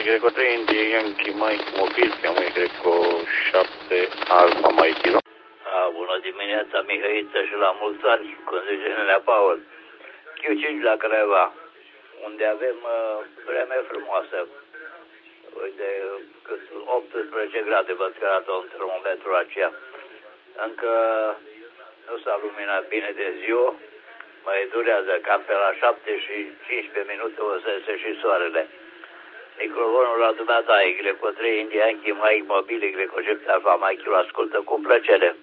Y3 India Yankee Mike mobil, cheamă Y7 Alpha Mike Kilo. Bună dimineața, Mihăiță, și la mulți ani, cum zice Nenea Paul. Q5 la Craiova, unde avem vreme frumoasă. Uite, cât 18 grade văd că arată un termometru aceea. Încă nu s-a luminat bine de ziua, mai durează, cam pe la 7 și 15 minute o să iese și soarele. Microfonul la dumneata, Y3 India Yankee Mike mobil, Y7 Alpha Mike Kilo, ascultă cu plăcere.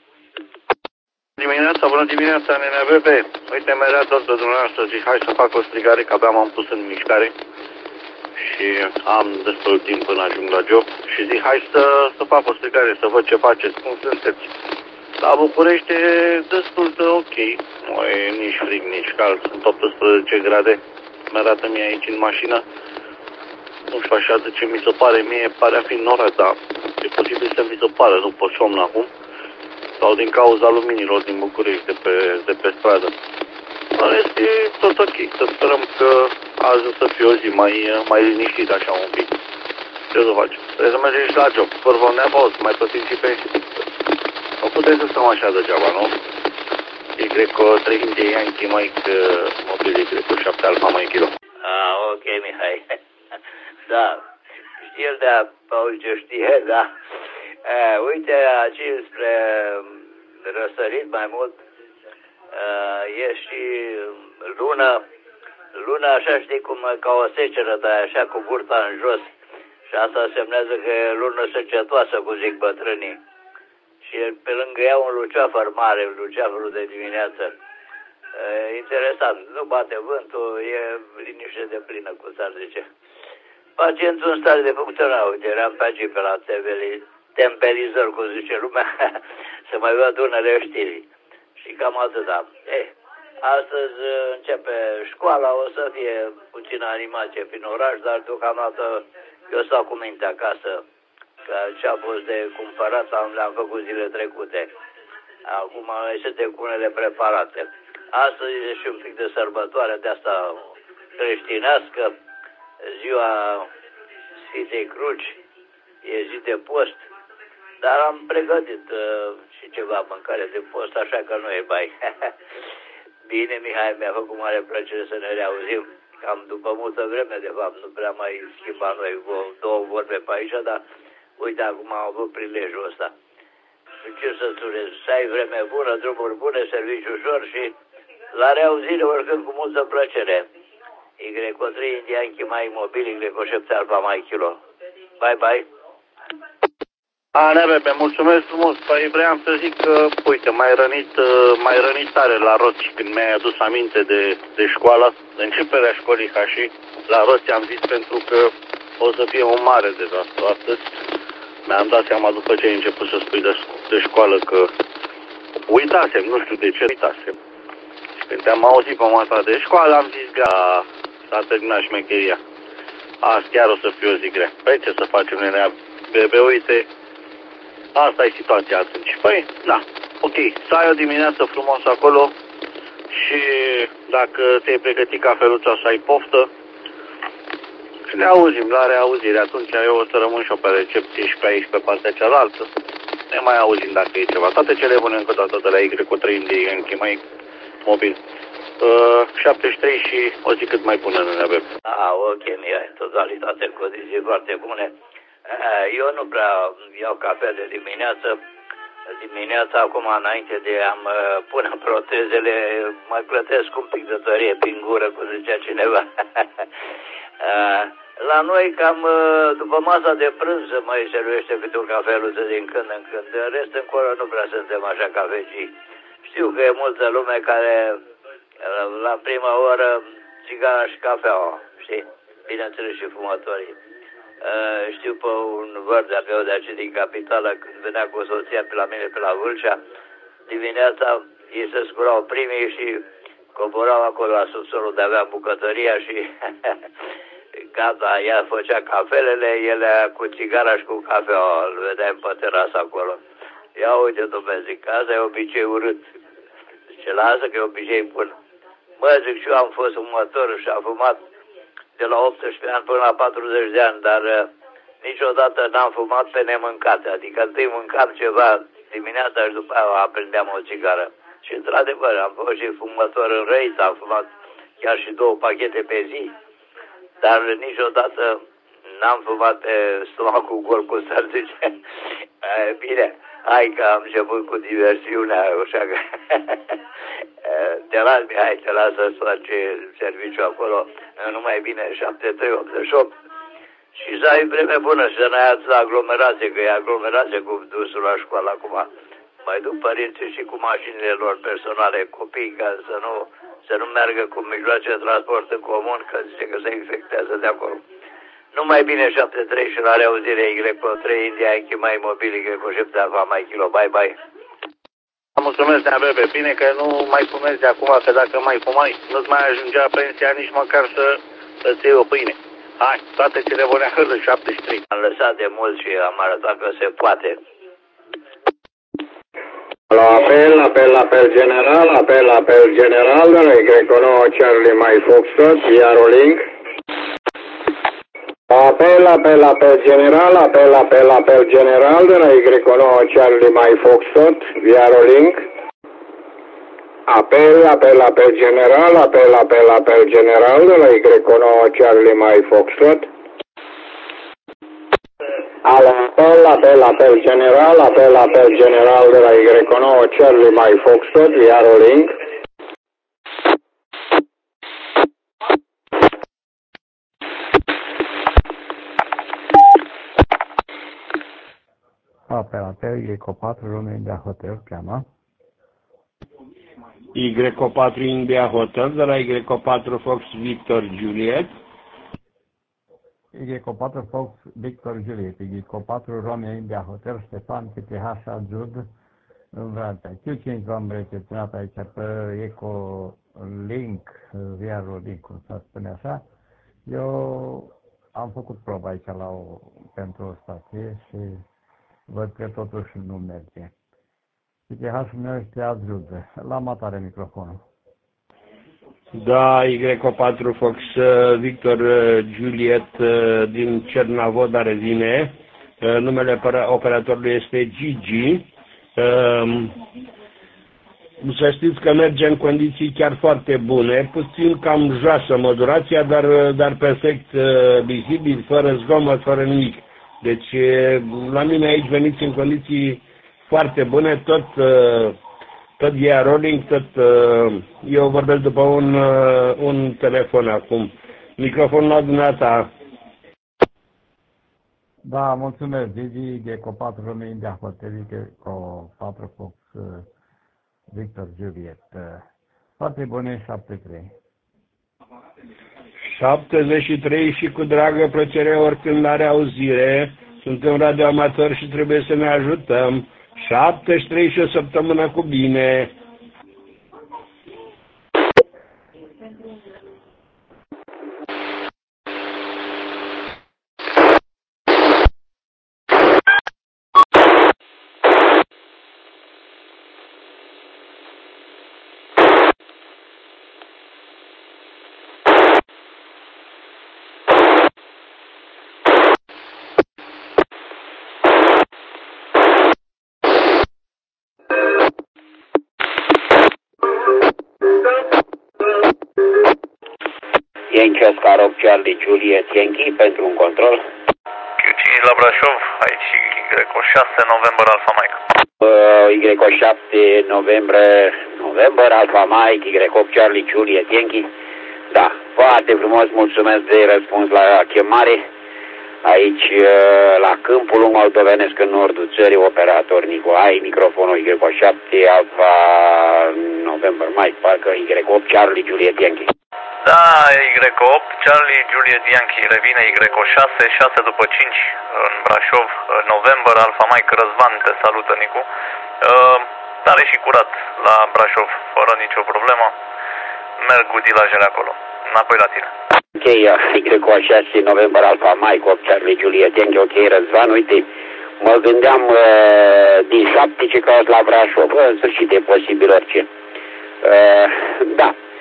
Bună dimineața, Nenea Bebe. Uite, mi-era dor de dumneavoastră, zic, hai să fac o strigare, că abia m-am pus în mișcare și am destul timp până ajung la job și zic, hai să fac o strigare, să văd ce faceți, cum sunteți. La București e destul de ok, nu e nici frig, nici cald, sunt 18 grade, mi-arată mie aici în mașină. Nu știu așa de ce mi se pare, mie pare a fi noră, dar e posibil să mi se pară după somn acum. Sau din cauza luminilor din București de pe stradă. În rest e tot ok. Să sperăm că azi o să fie o zi mai liniștit așa un pic. Ce să facem? Trebuie să mergem și la job. Fără vă neapărat, mai plătim și pensii. Nu putem să stăm așa degeaba, nu? Y3 India Yankee Mike mobil, Y7 Alpha Mike Kilo. Ok, Mihai. Da, știi el de Paul ce știe, da. Uite, aici spre răsărit mai mult, e și luna așa, știi, cum ca o seceră, dar așa cu burta în jos. Și asta semnează că e lună secetoasă, cum zic bătrânii. Și pe lângă ea un luceafăr mare, luceafărul de dimineață. Interesant, nu bate vântul, e liniște de plină, cum s-ar zice. Pacientul în stare de funcționare, uite, eram pe aici pe la temperizări, cum zice lumea, să mai văd unele știri. Și cam atâta. Astăzi începe școala, o să fie puțină animație prin oraș, dar deocamdată eu stau cu minte acasă, că ce a fost de cumpărat le-am făcut zile trecute. Acum este cu unele preparate. Astăzi e și un pic de sărbătoare de asta creștinească, ziua Sfintei Cruci, e zi de post, dar am pregătit și ceva mâncare de post, așa că nu e bai. Bine, Mihai, mi-a făcut mare plăcere să ne reauzim, cam după multă vreme, de fapt, nu prea mai schimbam noi două vorbe pe aici, dar uite, acum am avut prilejul ăsta. Ce să-ți urez, să ai vreme bună, drumuri bune, serviciu ușor și la reauzire oricând cu multă plăcere. Y3 India Yankee Mike mobil, Y7 Alpha Mike Kilo. Bye, bye. Bebe, mulțumesc frumos. Păi vreau să zic că, uite, mai rănit tare la roți când mi-ai adus aminte de școală, de începerea școlii, ca și la roți am zis, pentru că o să fie un mare dezastru astăzi. Mi-am dat seama după ce ai început să spui de școală că uitasem, nu știu de ce uitasem. Și când te-am auzit pe masa de școală, am zis că s-a terminat șmecheria. Azi chiar o să fie o zi grea. Păi ce să facem, Nenea Bebe, uite, asta e situația atunci. Păi, da, ok, să ai o dimineață frumoasă acolo și dacă te-ai pregătit cafeluța să ai poftă, și ne auzim la reauzire. Atunci eu o să rămân și-o pe recepție și pe aici, pe partea cealaltă. Ne mai auzim dacă e ceva. Toate cele bune încă o dată de la Y3 India Yankee Mike mobil. 73 și o zi cât mai bună, Nenea Bebe. Ok, Mihai, totalitate cu zi foarte bune. Eu nu prea iau cafea de dimineață. Dimineața, acum, înainte de a-mi pune protezele, mai plătesc un pic de tărie prin gură, cum zicea cineva. La noi, cam după masa de prânz, mai servește câte o cafeluță din când în când. De rest, încolo nu prea suntem așa cafecii. Știu că e multă lume care, la prima oră, țigara și cafeaua, știi? Bineînțeles și fumătorii. Știu pe un văr de-a meu de aici din capitală, când venea cu soția pe la mine pe la Vâlcea, dimineața ei se sculau primii și coborau acolo la subsolul de avea bucătăria și gata, ea făcea cafelele, ele cu țigara și cu cafeaua, îl vedeam pe terasă acolo. Ia uite, dom'le, zic, asta e obicei urât. Zice, lasă că e obicei bun. Mă, zic, și eu am fost fumător și am fumat de la 18 ani până la 40 de ani, dar niciodată n-am fumat pe nemâncate. Adică întâi mâncam ceva dimineața și după aia aprindeam o țigară. Și într-adevăr, am fost și fumător în răit, am fumat chiar și 2 pachete pe zi, dar niciodată n-am fumat pe stomacul gol, cum s-ar zice. Bine, hai că am început cu diversiunea, așa că te las, Mihai, te las să-ți faci serviciu acolo, nu mai bine 7388. Și să ai vreme bună și să ne iați la aglomerație, că e aglomerație cu dusul la școală acum. Mai duc părinții și cu mașinile lor personale, copii, ca să nu meargă cu mijloace de transport în comun, că zice că se infectează de acolo. Numai bine 73 și la reauzire Y3 India Yankee mai mobil Y7 Alfa mai kilo. Bye bye. Mulțumesc, Nea Bebe. Bine că nu mai fumezi de acum, că dacă mai fumai, nu-ți mai ajungea pensia nici măcar să îți iei o pâine. Hai, toate cele bune, hârlă 73. Am lăsat de mult și am arătat că se poate. La apel general, de la Y9 Charlie Mai Foxtrot, Yarolink. Apel general, de la Y9 Charlie Mai Foxtrot, Yarolink. Apel general, de la Y9 Charlie Mai Foxtrot. Apel general, de la Y9 Charlie Mai Foxtrot, Yarolink. Apel Y4 Romeo India Hotel, cheamă. Y4 India Hotel, de la Y4 Fox Victor Juliet. Y4 Fox Victor Juliet, Y4 Romeo India Hotel, Ștefan, PTH, Jud, în Vrancea. Q5 v-am recepționat aici pe Ecolink, Viarolink, cum s-ar spune așa. Eu am făcut proba aici pentru o stație și văd că totuși nu merge. PTH-ul meu este Azud. La matare microfonul. Da, Y4 Fox Victor Juliet din Cernavoda revine. Numele operatorului este Gigi. Să știți că merge în condiții chiar foarte bune, puțin cam joasă modulația, dar perfect vizibil, fără zgomot, fără nimic. Deci la mine aici veniți în condiții foarte bune, tot via rolling, eu vorbesc după un telefon acum. Microfonul la dumneata. Da, mulțumesc, Gigi, Eco4 Romeo India Hotel, Eco4 Fox Victor Juliet. Foarte bune, 73. 73 și cu dragă plăcere oricând are auzire. Suntem radioamatori și trebuie să ne ajutăm. 73 și o săptămână cu bine. Yankee Scarop Charlie Juliet Yankee pentru un control. Q5 la Brașov, aici Y6 November Alpha Mike. Y7 November Alpha Mike, Y8 Charlie Juliet Yankee. Da, foarte frumos, mulțumesc de răspuns la chemare. Aici, la Câmpul Lung Moldovenesc, în nordul țării, operator Nicolai, microfonul Y7 Alpha November Mike, parcă Y8 Charlie Juliet Yankee. Da, Y8, Charlie, Juliet Yankee, revine Y6, 6 după 5 în Brașov, November, Alpha Mike, Răzvan, te salută, Nicu. Tare și curat la Brașov, fără nicio problemă. Merg utilajele acolo. Înapoi la tine. Ok, Y6, November, Alpha Mike, 8 Charlie, Juliet Yankee, ok, Răzvan, uite, mă gândeam din 7 ce caut la Brașov, în sfârșit e posibil orice. Da.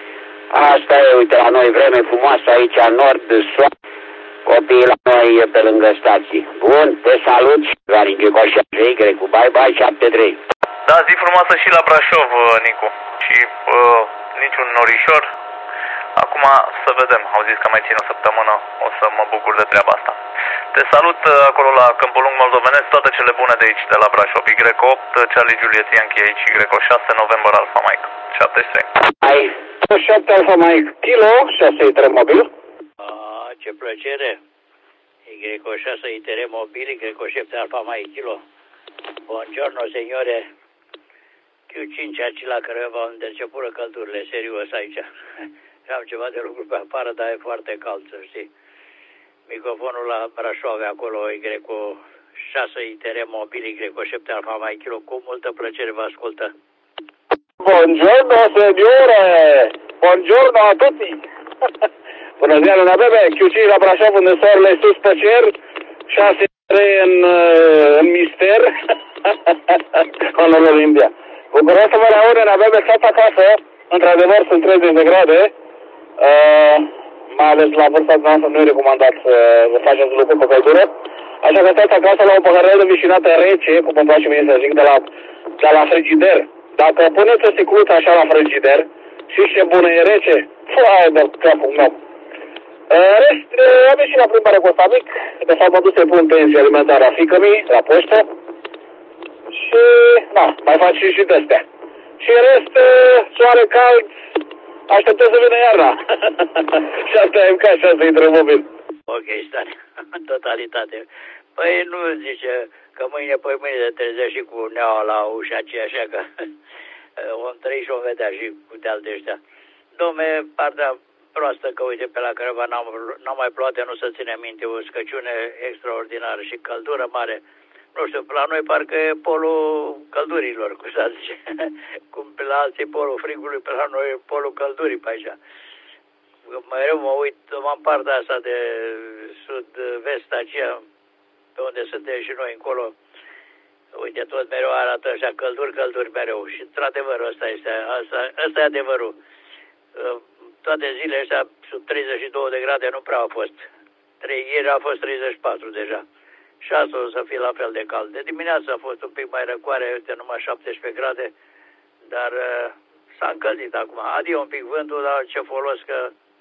Asta e, uite, la noi vreme frumoasă aici, în nord, soare, copiii la noi pe lângă stații. Bun, te salut, Garin Ghecoșa, cu bye-bye, 7-3. Da, zi frumoasă și la Brașov, Nicu. Și niciun norișor. Acum să vedem, au zis că mai țin o săptămână, o să mă bucur de treaba asta. Te salut acolo la Câmpul Lung Moldovenesc, toate cele bune de aici, de la Brașov. Y8, Charlie Juliet Yankee aici, Y6, November Alpha Mike, 73. Ai 7 Alpha Mike, kilo, 6 ITR mobil. Ce plăcere! Y6 ITR mobil, Y7 Alpha Mike, kilo. Buongiorno, signore. Q5 acela care va început căldurile, serios aici. Am ceva de lucru pe afară, dar e foarte cald, să știi. Microfonul la Brașov, acolo, Y6 ITR mobil, Y7 Alpha Mike, kilo, cu multă plăcere vă ascultă. Buongiorno, signore! Buongiorno a tutti! Bună ziua, Luna Bebe! Q5 la Brașov, unde soarele sus pe cer, 6 în mister, în Olimpia. Bucuros să vă reaud, Luna Bebe, stați acasă, într-adevăr sunt 30 de grade, mai ales la vârsta noastră nu e recomandat să faceți lucruri pe căldură, așa că stați acasă la un păhărel de vișinată rece, cum îmi place mie să zic, de la frigider. Dacă puneți o sticluță așa la frigider, și ce bună e rece, foaie de capul meu. Rest, am ieșit la plimbare cu ăsta mic, de fapt mă duc să-i pun pensie alimentară a fiică-mii, la poștă, și, mai fac și de-astea. Și rest, soare cald, așteptăm să vină iarna. Și asta e ca așa să intre mobil. Ok, stare, în totalitate. Păi nu zice că mâine te trezești și cu neaua la ușa aceea, așa că om trăi și om vedea și cu de-alte ăștia. Dom'le, partea proastă că, uite, pe la Crăva n-am mai plouat, nu se ține minte, o scăciune extraordinară și căldură mare. Nu știu, la noi parcă e polul căldurilor, cum să zice. Cum pe la alții polul frigului, pe la noi e polul căldurii pe aici. Mereu mă uit, am partea asta de sud-vest, aceea, pe unde suntem și noi încolo. Uite, tot mereu arată așa, călduri mereu. Și într-adevăr, ăsta e adevărul. Toate zilele astea, sub 32 de grade, nu prea au fost. Ieri a fost 34 deja. Și asta o să fie la fel de cald. De dimineață a fost un pic mai răcoare, uite, numai 17 grade, dar s-a încălzit acum. Adio un pic vântul, dar ce folos că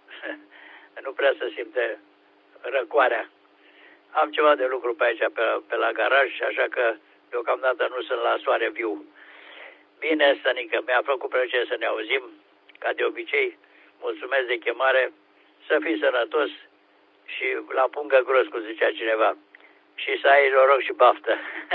nu prea se simte răcoarea. Am ceva de lucru pe aici, pe la garaj, așa că deocamdată nu sunt la soare viu. Bine, Stănică, mi-a făcut plăcere să ne auzim, ca de obicei. Mulțumesc de chemare, să fii sănătos și la pungă gros, cum zicea cineva. Și să ai noroc și baftă.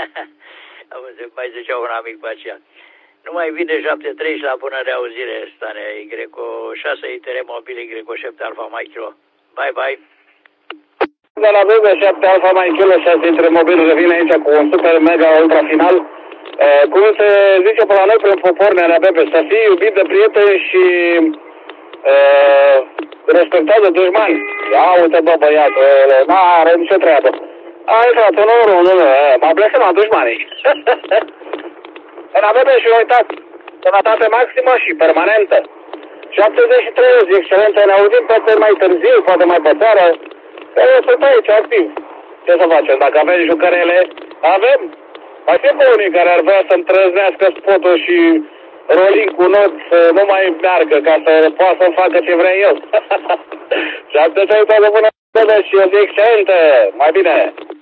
Mai zicea un amic pe aceea. Nu mai vine 7-3 la bună reauzire, Stane, Y6 ITR mobil, Y7 Alpha Mike Kilo. Bye, bye. De la BB7 Alpha Mike Kilo, 6 ITR mobil, revine aici cu un super mega ultra final. Cum se zice pe la noi prin popor, Nea Bebe, să fii iubit de prieteni și respectat de dușmani. Ia uite, bă, băiatul, n-are nicio treabă. Ai intrat, nu, m-a blesat la dușmanii. Nea Bebe, și uitați, sănătate maximă și permanentă. 73 zi, excelentă, ne auzim poate mai târziu, poate mai pe seară. Sunt aici, activ. Ce să facem? Dacă avem jucărele, avem. Mai sunt unii care ar vrea să-mi trăznească spotul și rolling cu not să nu mai meargă, ca să poată să facă ce vrea eu. Și atât de bună și o zi excelentă. Mai bine.